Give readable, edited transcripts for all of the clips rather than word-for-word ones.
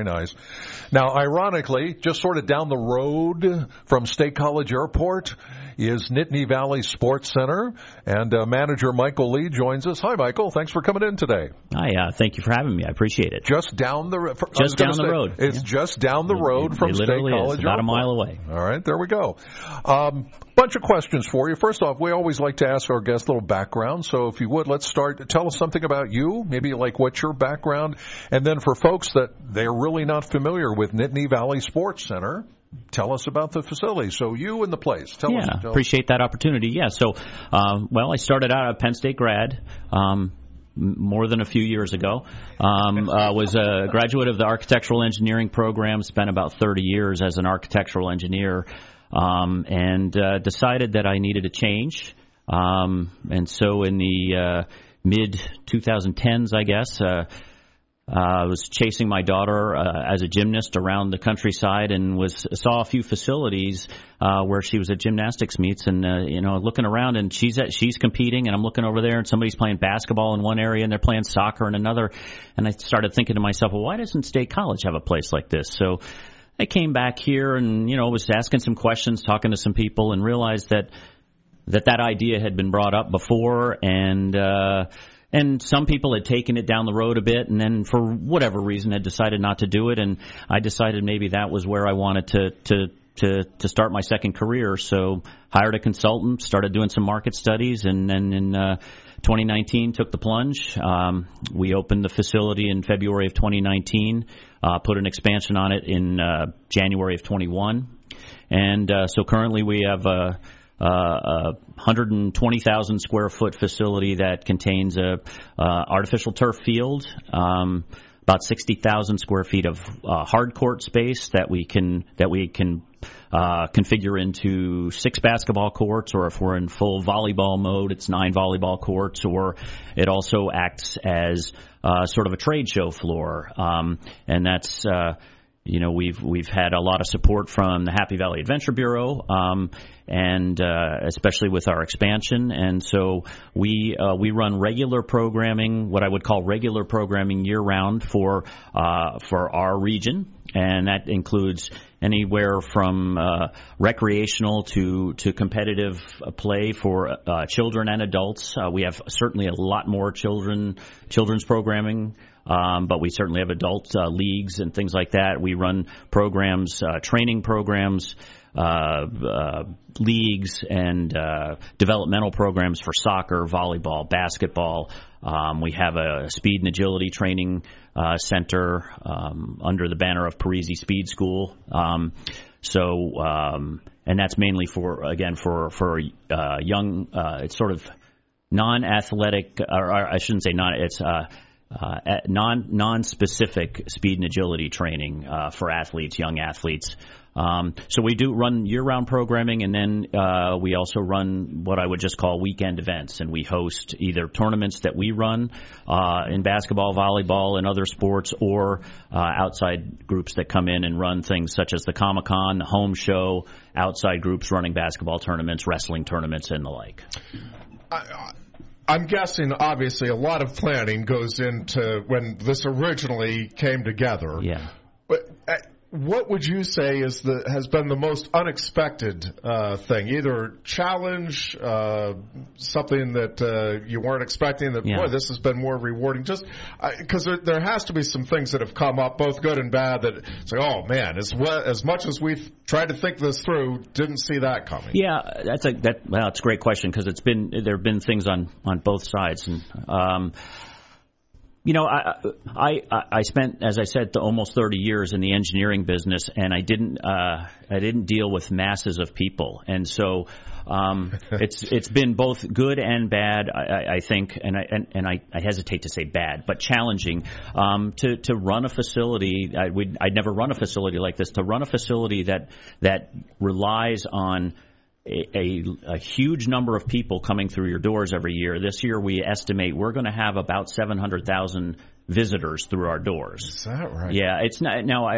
nice. Now, ironically, just sort of down the road from State College Airport is Nittany Valley Sports Center, and manager Michael Lee joins us. Hi, Michael. Thanks for coming in today. Hi, thank you for having me. I appreciate it. Just down the road. It's just down the road from State College Airport. About a mile away. All right, there we go. Bunch of questions for you. First off, we always like to ask our guests a little background. So if you would, let's start. Tell us something about you, maybe like what's your background. And then for folks that they're really not familiar with Nittany Valley Sports Center, tell us about the facility. So you and the place. Tell us. Appreciate that opportunity. Yeah, so, I started out a Penn State grad more than a few years ago. Was a graduate of the architectural engineering program, spent about 30 years as an architectural engineer, and decided that I needed a change. And so in the mid-2010s, I guess, I was chasing my daughter as a gymnast around the countryside and saw a few facilities where she was at gymnastics meets and looking around, and she's competing, and I'm looking over there and somebody's playing basketball in one area and they're playing soccer in another, and I started thinking to myself, well, why doesn't State College have a place like this? So I came back here and was asking some questions, talking to some people, and realized that idea had been brought up before, and some people had taken it down the road a bit, and then for whatever reason had decided not to do it. And I decided maybe that was where I wanted to start my second career. So hired a consultant, started doing some market studies, and then in 2019 took the plunge. We opened the facility in February of 2019, put an expansion on it in January of 21. And so currently we have a 120,000 square foot facility that contains a artificial turf field, about 60,000 square feet of hard court space that we can configure into 6 basketball courts, or if we're in full volleyball mode, it's 9 volleyball courts, or it also acts as sort of a trade show floor, and that's. We've had a lot of support from the Happy Valley Adventure Bureau, and especially with our expansion. And so we run regular programming, what I would call regular programming year round for our region, and that includes anywhere from recreational to competitive play for children and adults. We have certainly a lot more children's programming. But we certainly have adult leagues and things like that. We run programs, training programs, leagues, and developmental programs for soccer, volleyball, basketball. We have a speed and agility training center under the banner of Parisi Speed School. And that's mainly for young. It's sort of non-athletic, or I shouldn't say non. It's non-specific speed and agility training for athletes, young athletes. So we do run year-round programming, and then we also run what I would just call weekend events, and we host either tournaments that we run in basketball, volleyball, and other sports, or outside groups that come in and run things such as the Comic-Con, the Home Show, outside groups running basketball tournaments, wrestling tournaments, and the like. I'm guessing, obviously, a lot of planning goes into when this originally came together. Yeah. But what would you say has been the most unexpected thing? Either challenge, something that you weren't expecting, that, boy, this has been more rewarding. Just because there has to be some things that have come up, both good and bad, that say, oh, man, as much as we've tried to think this through, didn't see that coming. Yeah, it's a great question, because there have been things on both sides. And, I spent, as I said, almost 30 years in the engineering business, and I didn't deal with masses of people, and so it's been both good and bad, I think, and I hesitate to say bad, but challenging to run a facility. I'd never run a facility like this. To run a facility that relies on a huge number of people coming through your doors every year. This year we estimate we're going to have about 700,000 visitors through our doors. Is that right? Yeah, it's not. Now,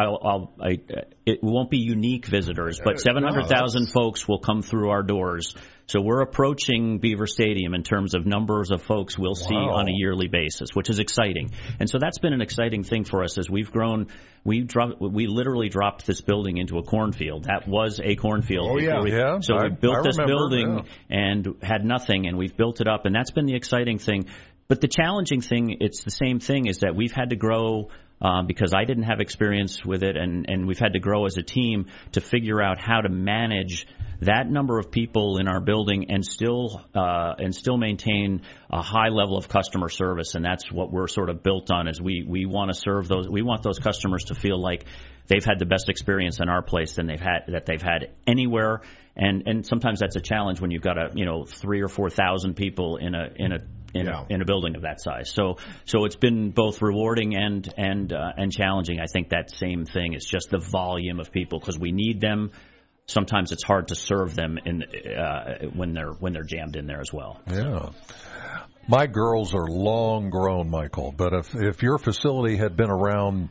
it won't be unique visitors, but 700,000 folks will come through our doors. So we're approaching Beaver Stadium in terms of numbers of folks we'll see on a yearly basis, which is exciting. And so that's been an exciting thing for us as we've grown. We literally dropped this building into a cornfield. That was a cornfield. Oh, yeah. So we built this building and had nothing, and we've built it up, and that's been the exciting thing. But the challenging thing, it's the same thing, is that we've had to grow because I didn't have experience with it, and we've had to grow as a team to figure out how to manage that number of people in our building and still maintain a high level of customer service. And that's what we're sort of built on, is we want to serve those. We want those customers to feel like they've had the best experience in our place than they've had anywhere. And sometimes that's a challenge when you've got 3,000 or 4,000 people in a building of that size. So it's been both rewarding and challenging. I think that same thing is just the volume of people, because we need them. Sometimes it's hard to serve them when they're jammed in there as well. Yeah. My girls are long grown, Michael, but if your facility had been around,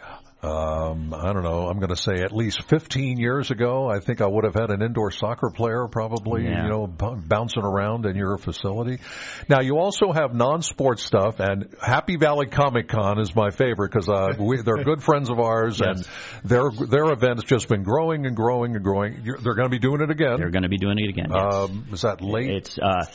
I don't know, I'm going to say at least 15 years ago, I think I would have had an indoor soccer player probably, bouncing around in your facility. Now, you also have non-sports stuff, and Happy Valley Comic Con is my favorite because they're good friends of ours, and their event has just been growing and growing and growing. They're going to be doing it again. They're going to be doing it again, yes. Is that late?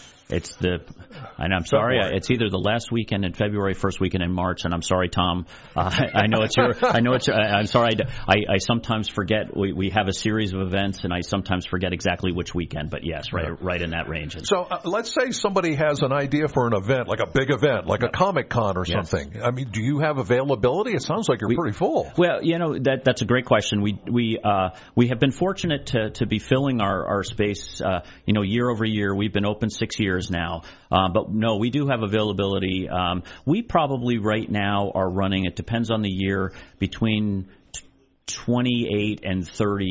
And I'm sorry, it's either the last weekend in February, first weekend in March, and I'm sorry, Tom. I know it's I'm sorry. I sometimes forget. We have a series of events, and I sometimes forget exactly which weekend. But yes, right in that range. So let's say somebody has an idea for an event, like a big event, like a Comic Con or something. I mean, do you have availability? It sounds like you're pretty full. Well, that's a great question. We have been fortunate to be filling our space, year over year. We've been open 6 years now. But no, we do have availability. We probably right now are running, it depends on the year, between 28 and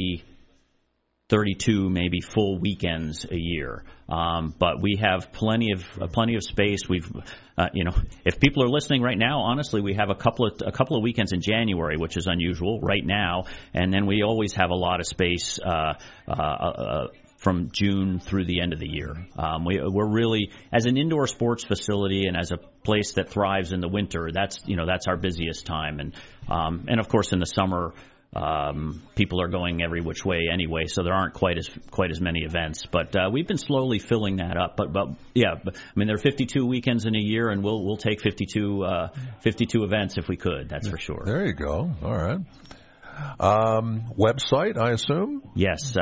32 maybe full weekends a year. But we have plenty of space. We've if people are listening right now, honestly, we have a couple of weekends in January, which is unusual right now, and then we always have a lot of space from June through the end of the year. We're really, as an indoor sports facility and as a place that thrives in the winter, that's our busiest time. And of course in the summer, people are going every which way anyway, so there aren't quite as many events. But we've been slowly filling that up. But there are 52 weekends in a year, and we'll take 52 events if we could. That's for sure. There you go. All right. Website, I assume? Yes.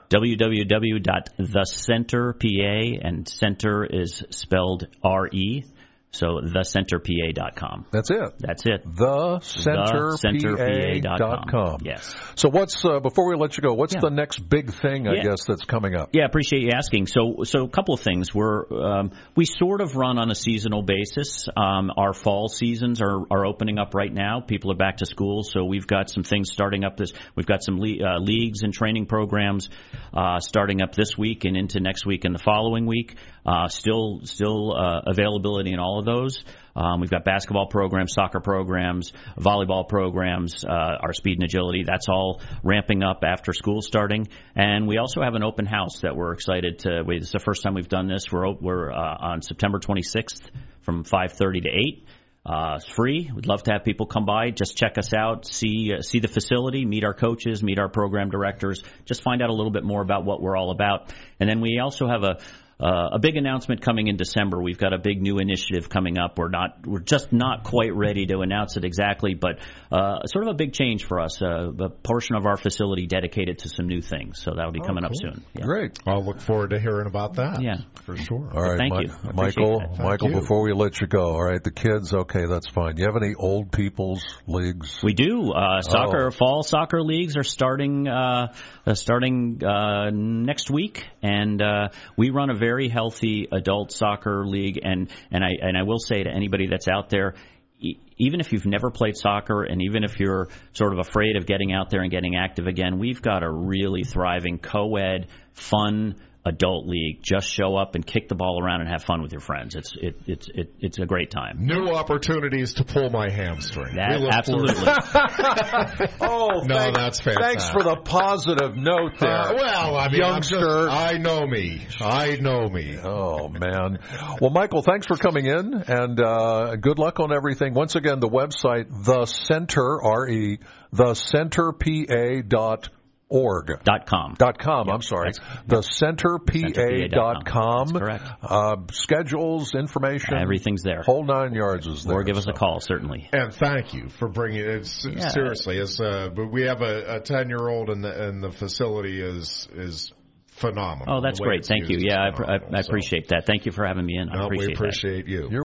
www.thecenterpa, and center is spelled R-E, so thecenterpa.com. That's it? That's it. Thecenterpa.com. Yes. So what's, before we let you go, what's the next big thing, I guess, that's coming up? Yeah, appreciate you asking. So a couple of things. We sort of run on a seasonal basis. Our fall seasons are opening up right now. People are back to school, so we've got some things starting up we've got some leagues and training programs starting up this week and into next week and the following week. Still availability in all of those. We've got basketball programs, soccer programs, volleyball programs, our speed and agility. That's all ramping up after school starting. And we also have an open house that we're excited to. It's the first time we've done this. We're on September 26th from 5:30 to 8. It's free. We'd love to have people come by. Just check us out, see the facility, meet our coaches, meet our program directors, just find out a little bit more about what we're all about. And then we also have a big announcement coming in December. We've got a big new initiative coming up. We're just not quite ready to announce it exactly, but sort of a big change for us. A portion of our facility dedicated to some new things. So that'll be coming up soon. Yeah. Great. I'll look forward to hearing about that. Yeah, for sure. All right, thank you, Michael. Before we let you go, all right, the kids. Okay, that's fine. Do you have any old people's leagues? We do. Fall soccer leagues are starting next week, and we run a very healthy adult soccer league, and I will say to anybody that's out there, even if you've never played soccer and even if you're sort of afraid of getting out there and getting active again, we've got a really thriving co-ed, fun adult league. Just show up and kick the ball around and have fun with your friends. It's a great time. New opportunities to pull my hamstring. Absolutely. That's fantastic. Thanks for the positive note there. Youngster. I know me. Oh, man. Well, Michael, thanks for coming in, and good luck on everything. Once again, the website, thecenterpa.org.com. I'm sorry. Thecenterpa.com. Correct. Schedules, information. Everything's there. Whole 9 yards is there. Or give us a call, certainly. And thank you for bringing it. Seriously, we have a 10-year-old, and the facility is phenomenal. Oh, that's great. Thank you. Yeah, I appreciate that. Thank you for having me in. I appreciate you.